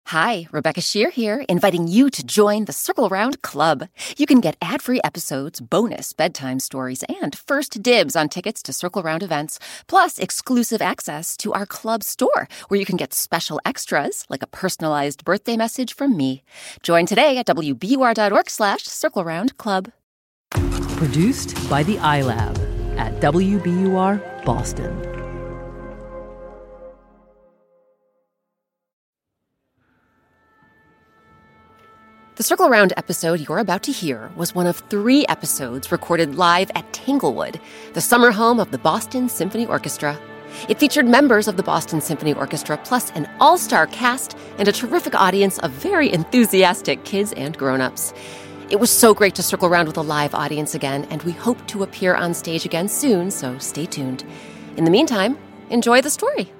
Hi, Rebecca Shear here, inviting you to join the Circle Round Club. You can get ad-free episodes, bonus bedtime stories, and first dibs on tickets to Circle Round events, plus exclusive access to our club store, where you can get special extras, like a personalized birthday message from me. Join today at wbur.org/Circle Round Club. Produced by the iLab at WBUR Boston. The Circle Round episode you're about to hear was one of 3 episodes recorded live at Tanglewood, the summer home of the Boston Symphony Orchestra. It featured members of the Boston Symphony Orchestra, plus an all-star cast and a terrific audience of very enthusiastic kids and grown-ups. It was so great to circle around with a live audience again, and we hope to appear on stage again soon, so stay tuned. In the meantime, enjoy the story.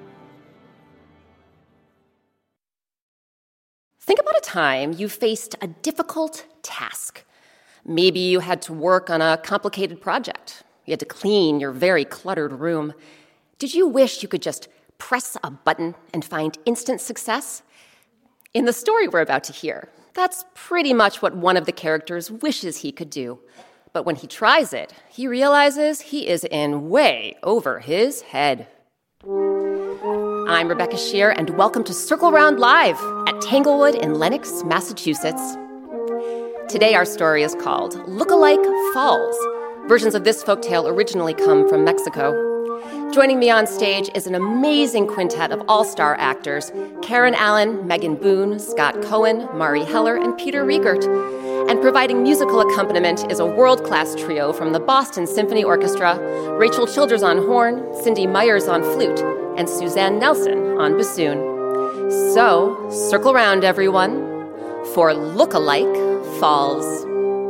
Think about a time you faced a difficult task. Maybe you had to work on a complicated project. You had to clean your very cluttered room. Did you wish you could just press a button and find instant success? In the story we're about to hear, that's pretty much what one of the characters wishes he could do. But when he tries it, he realizes he is in way over his head. I'm Rebecca Shear, and welcome to Circle Round Live at Tanglewood in Lenox, Massachusetts. Today our story is called Look-alike Falls. Versions of this folktale originally come from Mexico. Joining me on stage is an amazing quintet of all-star actors: Karen Allen, Megan Boone, Scott Cohen, Mari Heller, and Peter Riegert. And providing musical accompaniment is a world-class trio from the Boston Symphony Orchestra: Rachel Childers on horn, Cindy Myers on flute, and Suzanne Nelson on bassoon. So, circle round, everyone, for Look-alike Falls.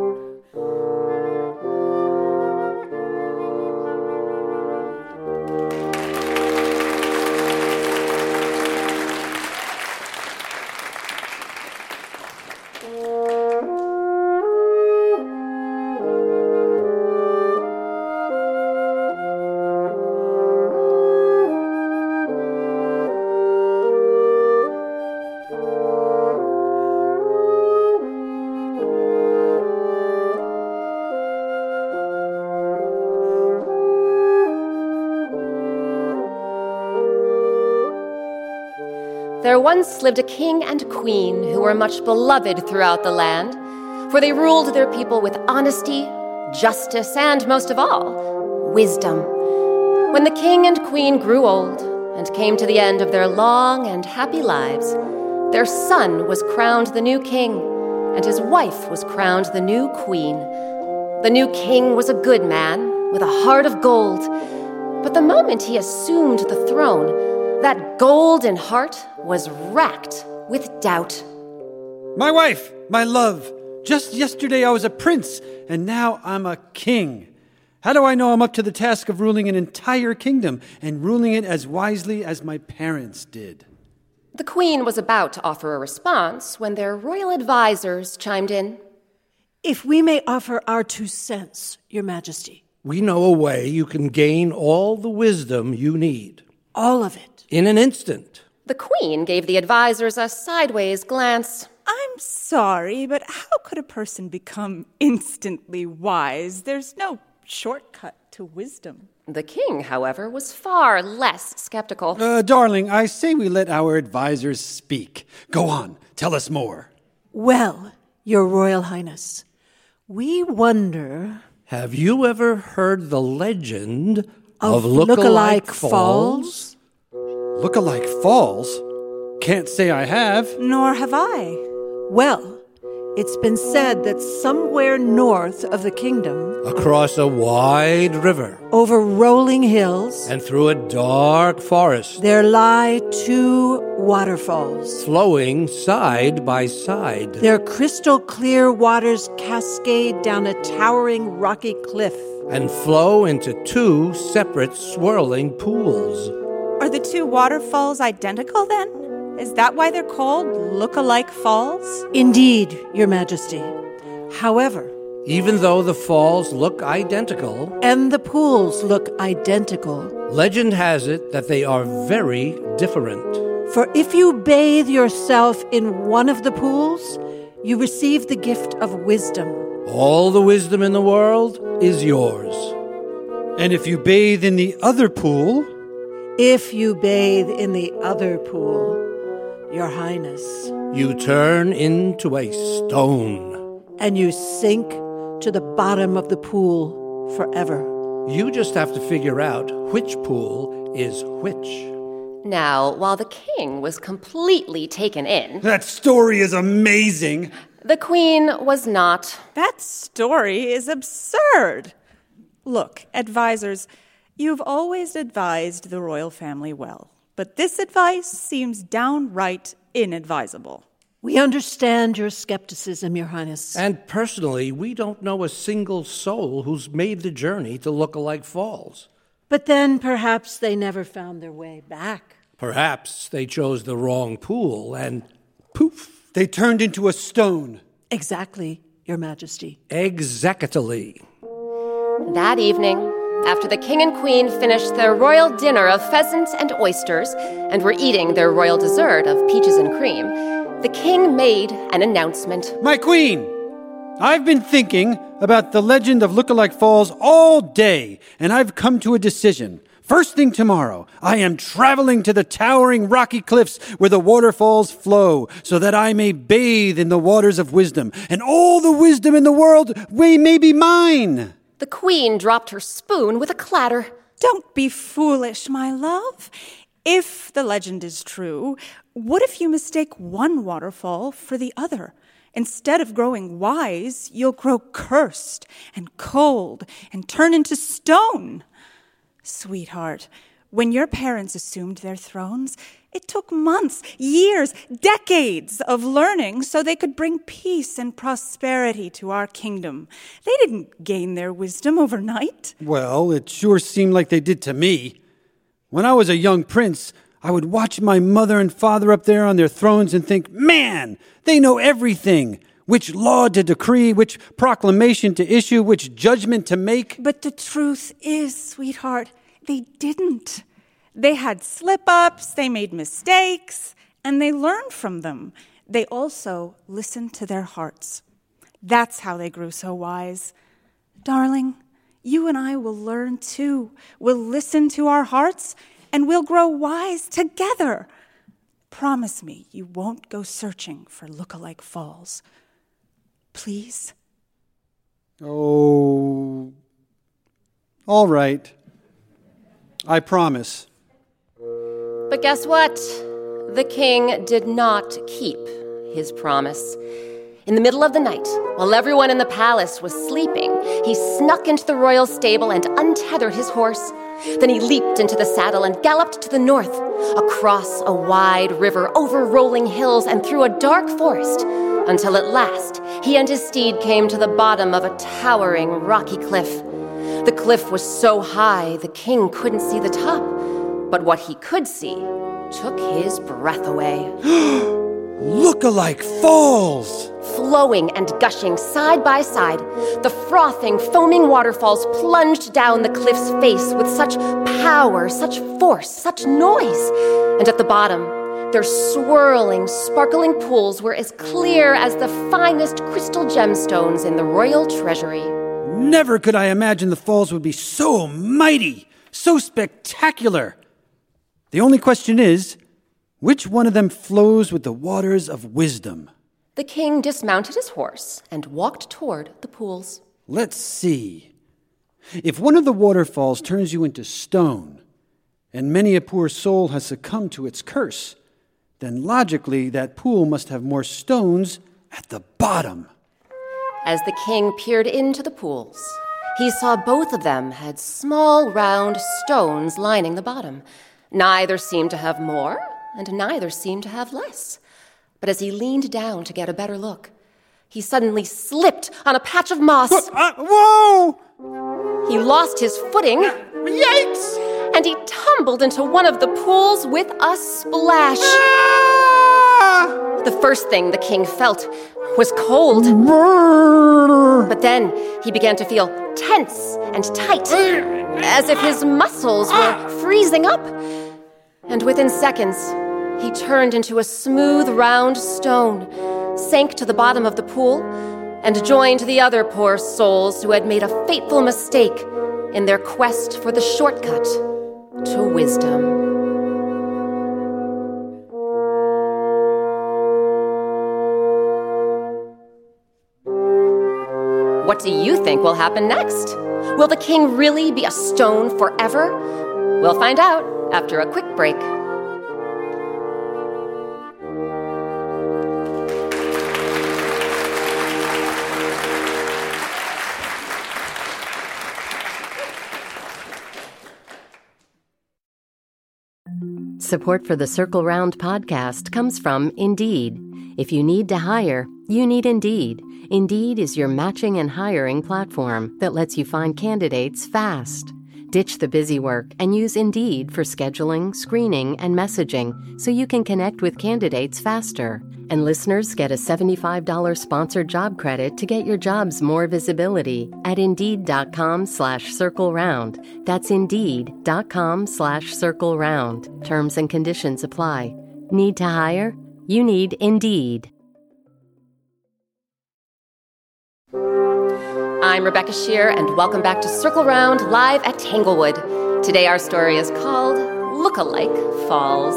There once lived a king and queen who were much beloved throughout the land, for they ruled their people with honesty, justice, and most of all, wisdom. When the king and queen grew old and came to the end of their long and happy lives, their son was crowned the new king, and his wife was crowned the new queen. The new king was a good man with a heart of gold, but the moment he assumed the throne, that golden heart was racked with doubt. My wife, my love, just yesterday I was a prince, and now I'm a king. How do I know I'm up to the task of ruling an entire kingdom and ruling it as wisely as my parents did? The queen was about to offer a response when their royal advisors chimed in. If we may offer our 2 cents, Your Majesty. We know a way you can gain all the wisdom you need. All of it. In an instant. The queen gave the advisors a sideways glance. I'm sorry, but how could a person become instantly wise? There's no shortcut to wisdom. The king, however, was far less skeptical. Darling, I say we let our advisors speak. Go on, tell us more. Well, Your Royal Highness, we wonder... Have you ever heard the legend of Look-alike Falls? Look-alike Falls? Can't say I have. Nor have I. Well, it's been said that somewhere north of the kingdom, Across a wide river, over rolling hills, and through a dark forest, there lie 2 waterfalls. flowing side by side. Their crystal clear waters cascade down a towering rocky cliff. And flow into 2 separate swirling pools. Are the 2 waterfalls identical then? Is that why they're called Look-alike Falls? Indeed, Your Majesty. However, Even though the falls look identical, and the pools look identical, legend has it that they are very different. For if you bathe yourself in one of the pools, you receive the gift of wisdom. All the wisdom in the world is yours. And if you bathe in the other pool, If you bathe in the other pool, Your Highness, You turn into a stone. and you sink to the bottom of the pool forever. You just have to figure out which pool is which. Now, while the king was completely taken in, that story is amazing. the queen was not. That story is absurd. Look, advisors, you've always advised the royal family well, but this advice seems downright inadvisable. We understand your skepticism, Your Highness. And personally, we don't know a single soul who's made the journey to Lookalike Falls. But then perhaps they never found their way back. Perhaps they chose the wrong pool and poof. They turned into a stone. Exactly, Your Majesty. Exactly. That evening, after the king and queen finished their royal dinner of pheasant and oysters and were eating their royal dessert of peaches and cream, the king made an announcement. My queen, I've been thinking about the legend of Lookalike Falls all day, and I've come to a decision. First thing tomorrow, I am traveling to the towering rocky cliffs where the waterfalls flow, so that I may bathe in the waters of wisdom, and all the wisdom in the world may be mine. The queen dropped her spoon with a clatter. Don't be foolish, my love. If the legend is true, what if you mistake one waterfall for the other? Instead of growing wise, you'll grow cursed and cold and turn into stone. Sweetheart, when your parents assumed their thrones, it took months, years, decades of learning so they could bring peace and prosperity to our kingdom. They didn't gain their wisdom overnight. Well, it sure seemed like they did to me. When I was a young prince, I would watch my mother and father up there on their thrones and think, man, they know everything. Which law to decree, which proclamation to issue, which judgment to make. But the truth is, sweetheart, they didn't. They had slip-ups, they made mistakes, and they learned from them. They also listened to their hearts. That's how they grew so wise. Darling, you and I will learn too. We'll listen to our hearts, and we'll grow wise together. Promise me you won't go searching for Lookalike Falls. Please? Oh, all right. I promise. But guess what? The king did not keep his promise. In the middle of the night, while everyone in the palace was sleeping, he snuck into the royal stable and untethered his horse. Then he leaped into the saddle and galloped to the north, across a wide river, over rolling hills, and through a dark forest, until at last he and his steed came to the bottom of a towering rocky cliff. The cliff was so high the king couldn't see the top, but what he could see took his breath away. Lookalike Falls! Flowing and gushing side by side, the frothing, foaming waterfalls plunged down the cliff's face with such power, such force, such noise. And at the bottom, their swirling, sparkling pools were as clear as the finest crystal gemstones in the royal treasury. Never could I imagine the falls would be so mighty, so spectacular. The only question is, which one of them flows with the waters of wisdom? The king dismounted his horse and walked toward the pools. Let's see. If one of the waterfalls turns you into stone, and many a poor soul has succumbed to its curse, then logically that pool must have more stones at the bottom. As the king peered into the pools, he saw both of them had small, round stones lining the bottom. Neither seemed to have more, and neither seemed to have less. But as he leaned down to get a better look, he suddenly slipped on a patch of moss. Whoa! He lost his footing. Yikes! And he tumbled into one of the pools with a splash. Ah! The first thing the king felt was cold. But then he began to feel tense and tight, as if his muscles were freezing up. And within seconds, he turned into a smooth, round stone, sank to the bottom of the pool, and joined the other poor souls who had made a fateful mistake in their quest for the shortcut to wisdom. What do you think will happen next? Will the king really be a stone forever? We'll find out after a quick break. Support for the Circle Round podcast comes from Indeed. If you need to hire, you need Indeed. Indeed is your matching and hiring platform that lets you find candidates fast. Ditch the busy work and use Indeed for scheduling, screening, and messaging so you can connect with candidates faster. And listeners get a $75 sponsored job credit to get your jobs more visibility at Indeed.com/CircleRound. That's Indeed.com/CircleRound. Terms and conditions apply. Need to hire? You need Indeed. I'm Rebecca Shear, and welcome back to Circle Round live at Tanglewood. Today our story is called Look-alike Falls.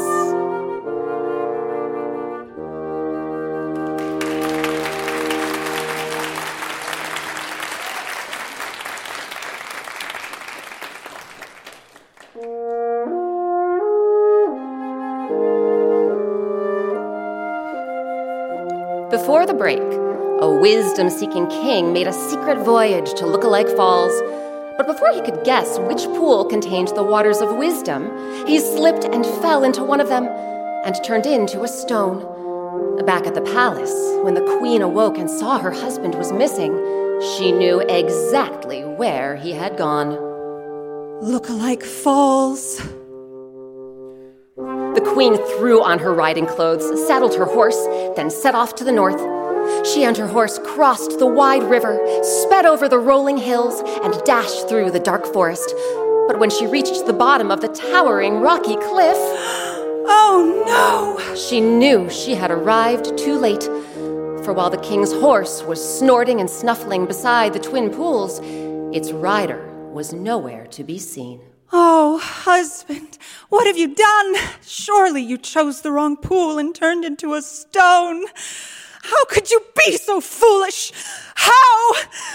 Before the break, a wisdom-seeking king made a secret voyage to Look-alike Falls. But before he could guess which pool contained the waters of wisdom, he slipped and fell into one of them and turned into a stone. Back at the palace, when the queen awoke and saw her husband was missing, she knew exactly where he had gone. Look-alike Falls. The queen threw on her riding clothes, saddled her horse, then set off to the north. She and her horse crossed the wide river, sped over the rolling hills, and dashed through the dark forest. But when she reached the bottom of the towering rocky cliff... Oh, no! She knew she had arrived too late. For while the king's horse was snorting and snuffling beside the twin pools, its rider was nowhere to be seen. Oh, husband, what have you done? Surely you chose the wrong pool and turned into a stone. How could you be so foolish? How?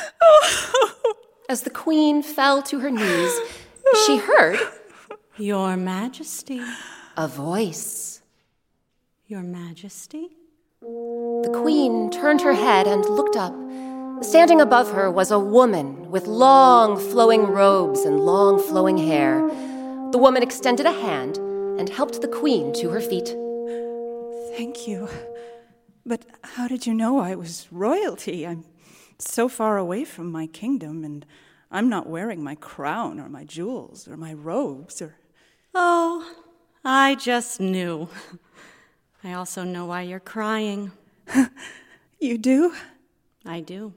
As the queen fell to her knees, she heard... Your Majesty. A voice. Your Majesty? The queen turned her head and looked up. Standing above her was a woman with long flowing robes and long flowing hair. The woman extended a hand and helped the queen to her feet. Thank you. But how did you know I was royalty? I'm so far away from my kingdom, and I'm not wearing my crown or my jewels or my robes or... Oh, I just knew. I also know why you're crying. You do? I do.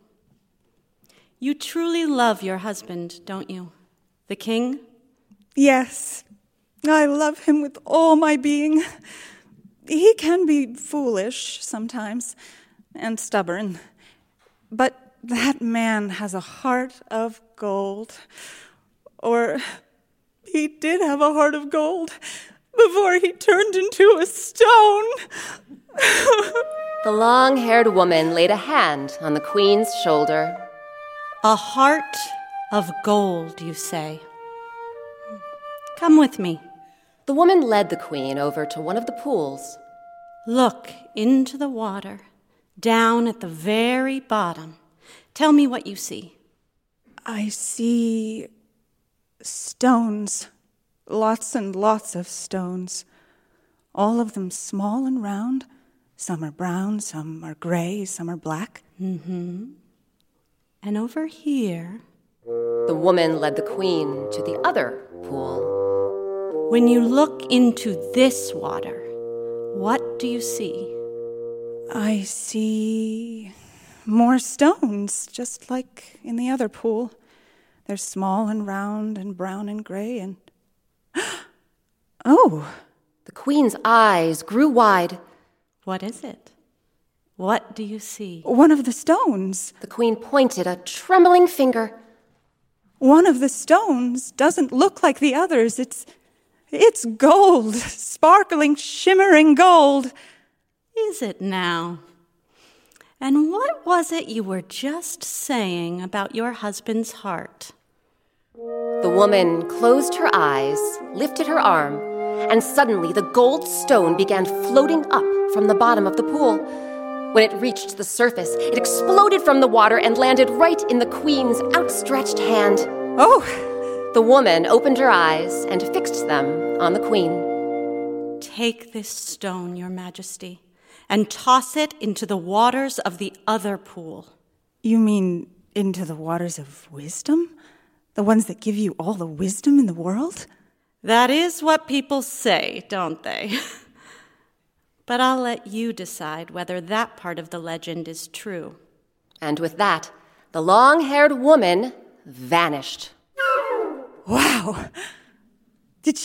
You truly love your husband, don't you? The king? Yes. I love him with all my being. He can be foolish sometimes and stubborn, but that man has a heart of gold. Or he did have a heart of gold before he turned into a stone. The long-haired woman laid a hand on the queen's shoulder. A heart of gold, you say? Come with me. The woman led the queen over to one of the pools. Look into the water, down at the very bottom. Tell me what you see. I see stones, lots and lots of stones, all of them small and round. Some are brown, some are gray, some are black. Mm-hmm. And over here... The woman led the queen to the other pool. When you look into this water, what do you see? I see more stones, just like in the other pool. They're small and round and brown and gray and... Oh, The queen's eyes grew wide. What is it? What do you see? One of the stones. The queen pointed a trembling finger. One of the stones doesn't look like the others. It's gold, sparkling, shimmering gold. Is it now? And what was it you were just saying about your husband's heart? The woman closed her eyes, lifted her arm, and suddenly the gold stone began floating up from the bottom of the pool. When it reached the surface, it exploded from the water and landed right in the queen's outstretched hand. Oh! The woman opened her eyes and fixed them on the queen. Take this stone, Your Majesty, and toss it into the waters of the other pool. You mean into the waters of wisdom? The ones that give you all the wisdom in the world? That is what people say, don't they? But I'll let you decide whether that part of the legend is true. And with that, the long-haired woman vanished. Wow! Did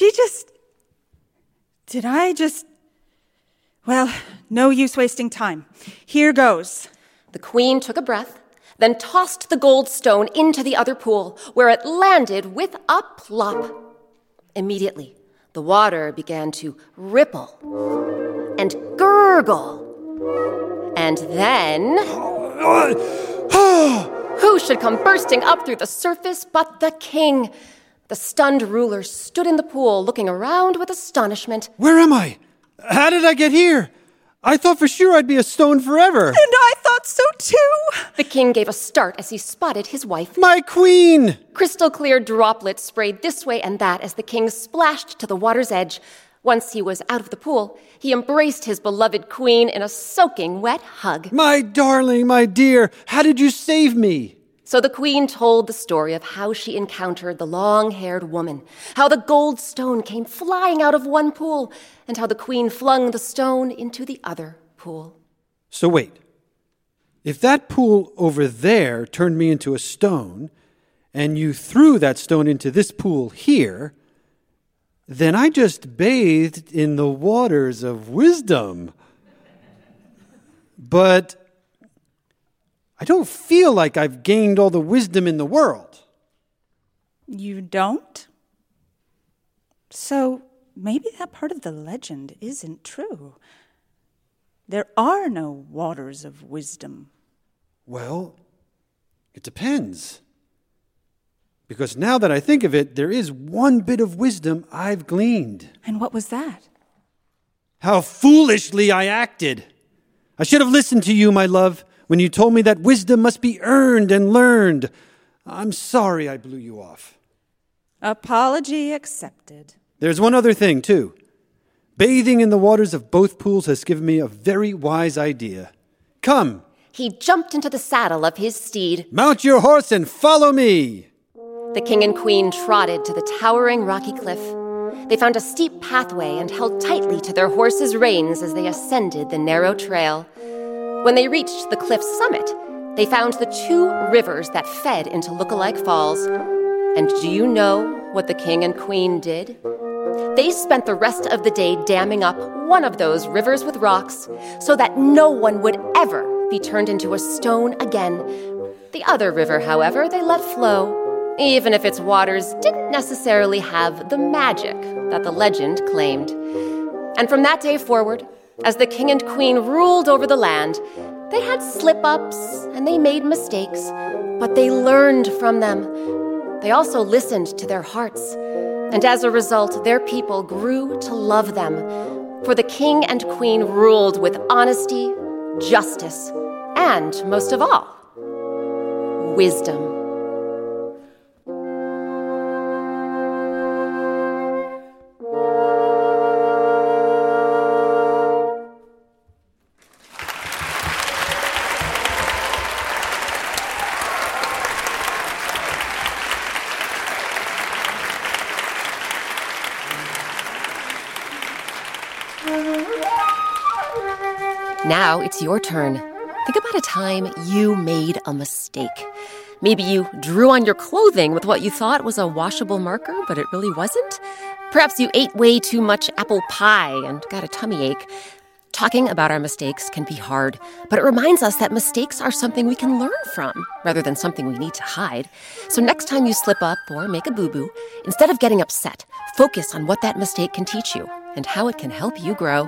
I just... Well, no use wasting time. Here goes. The queen took a breath, then tossed the gold stone into the other pool, where it landed with a plop. Immediately, the water began to ripple and gurgle. And then... who should come bursting up through the surface but the king? The stunned ruler stood in the pool, looking around with astonishment. Where am I? How did I get here? I thought for sure I'd be a stone forever. And I thought so too. The king gave a start as he spotted his wife. My queen! Crystal clear droplets sprayed this way and that as the king splashed to the water's edge. Once he was out of the pool, he embraced his beloved queen in a soaking wet hug. My darling, my dear, how did you save me? So the queen told the story of how she encountered the long-haired woman, how the gold stone came flying out of one pool, and how the queen flung the stone into the other pool. So wait, if that pool over there turned me into a stone, and you threw that stone into this pool here, then I just bathed in the waters of wisdom. But I don't feel like I've gained all the wisdom in the world. You don't? So maybe that part of the legend isn't true. There are no waters of wisdom. Well, it depends. Because now that I think of it, there is one bit of wisdom I've gleaned. And what was that? How foolishly I acted. I should have listened to you, my love, when you told me that wisdom must be earned and learned. I'm sorry I blew you off. Apology accepted. There's one other thing, too. Bathing in the waters of both pools has given me a very wise idea. Come. He jumped into the saddle of his steed. Mount your horse and follow me. The king and queen trotted to the towering rocky cliff. They found a steep pathway and held tightly to their horses' reins as they ascended the narrow trail. When they reached the cliff's summit, they found the two rivers that fed into Lookalike Falls. And do you know what the king and queen did? They spent the rest of the day damming up one of those rivers with rocks so that no one would ever be turned into a stone again. The other river, however, they let flow, even if its waters didn't necessarily have the magic that the legend claimed. And from that day forward, as the king and queen ruled over the land, they had slip-ups and they made mistakes, but they learned from them. They also listened to their hearts, and as a result, their people grew to love them. For the king and queen ruled with honesty, justice, and, most of all, wisdom. Now it's your turn. Think about a time you made a mistake. Maybe you drew on your clothing with what you thought was a washable marker, but it really wasn't. Perhaps you ate way too much apple pie and got a tummy ache. Talking about our mistakes can be hard, but it reminds us that mistakes are something we can learn from, rather than something we need to hide. So next time you slip up or make a boo-boo, instead of getting upset, focus on what that mistake can teach you and how it can help you grow.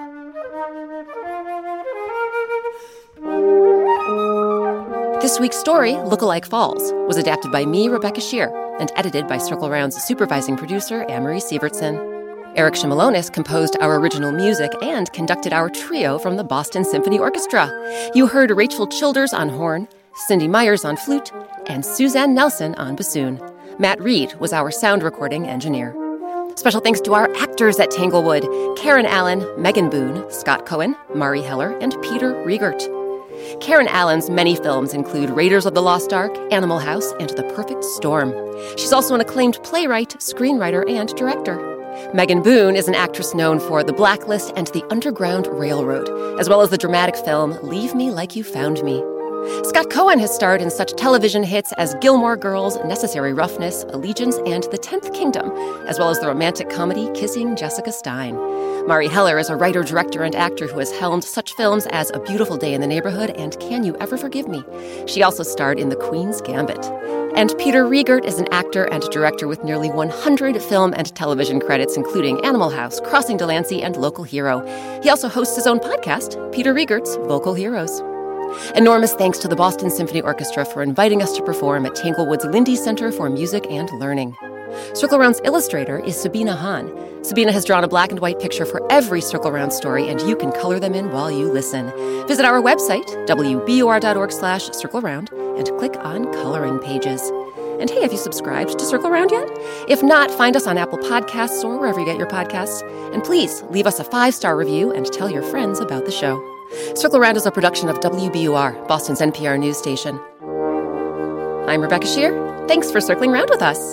This week's story, Lookalike Falls, was adapted by me, Rebecca Shear, and edited by Circle Round's supervising producer, Anne-Marie Sievertson. Eric Shimalonis composed our original music and conducted our trio from the Boston Symphony Orchestra. You heard Rachel Childers on horn, Cindy Myers on flute, and Suzanne Nelson on bassoon. Matt Reed was our sound recording engineer. Special thanks to our actors at Tanglewood, Karen Allen, Megan Boone, Scott Cohen, Mari Heller, and Peter Riegert. Karen Allen's many films include Raiders of the Lost Ark, Animal House, and The Perfect Storm. She's also an acclaimed playwright, screenwriter, and director. Megan Boone is an actress known for The Blacklist and The Underground Railroad, as well as the dramatic film Leave Me Like You Found Me. Scott Cohen has starred in such television hits as Gilmore Girls, Necessary Roughness, Allegiance, and The 10th Kingdom, as well as the romantic comedy Kissing Jessica Stein. Mari Heller is a writer, director, and actor who has helmed such films as A Beautiful Day in the Neighborhood and Can You Ever Forgive Me? She also starred in The Queen's Gambit. And Peter Riegert is an actor and director with nearly 100 film and television credits, including Animal House, Crossing Delancey, and Local Hero. He also hosts his own podcast, Peter Riegert's Vocal Heroes. Enormous thanks to the Boston Symphony Orchestra for inviting us to perform at Tanglewood's Lindy Center for Music and Learning. Circle Round's illustrator is Sabina Hahn. Sabina has drawn a black and white picture for every Circle Round story, and you can color them in while you listen. Visit our website, wbur.org/circleround, and click on Coloring Pages. And hey, have you subscribed to Circle Round yet? If not, find us on Apple Podcasts or wherever you get your podcasts. And please leave us a 5-star review and tell your friends about the show. Circle Round is a production of WBUR, Boston's NPR news station. I'm Rebecca Shear. Thanks for circling round with us.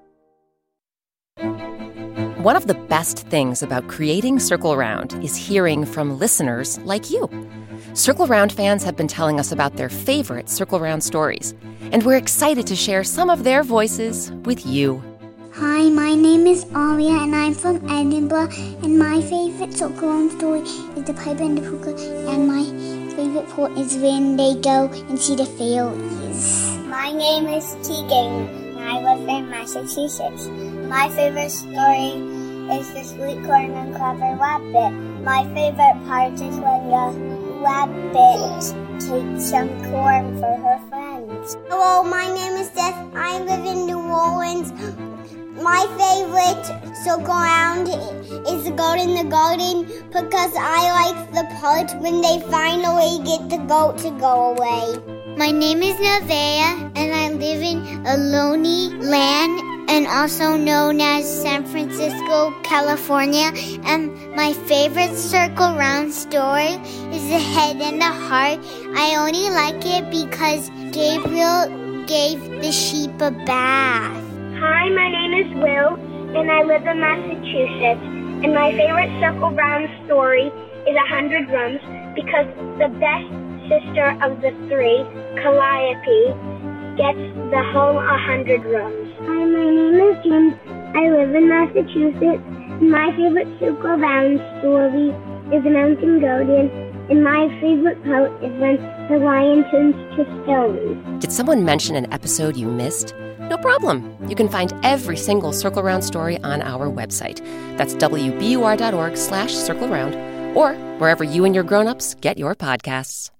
One of the best things about creating Circle Round is hearing from listeners like you. Circle Round fans have been telling us about their favorite Circle Round stories, and we're excited to share some of their voices with you. Hi, my name is Aria, and I'm from Edinburgh, and my favorite Circle Round story is The Piper and the Puka, and my favorite part is when they go and see the fairies. My name is Tegan, and I live in Massachusetts. My favorite story is The Sweet Corn and Clever Rabbit. My favorite part is when the rabbit takes some corn for her friends. Hello, my name is Steph. I live in New Orleans. My favorite Circle Round is The Goat in the Garden because I like the part when they finally get the goat to go away. My name is Nevaeh, and I live in Ohlone Land, and also known as San Francisco, California. And my favorite Circle Round story is The Head and the Heart. I only like it because Gabriel gave the sheep a bath. Hi, my name is Will, and I live in Massachusetts. And my favorite Circle Round story is 100 Rooms because the best sister of the three, Calliope, gets the whole 100 rooms. Hi, my name is Jim. I live in Massachusetts. My favorite Circle Round story is The Mountain Goat, and my favorite part is when the lion turns to stone. Did someone mention an episode you missed? No problem. You can find every single Circle Round story on our website. That's wbur.org/circleround, or wherever you and your grown-ups get your podcasts.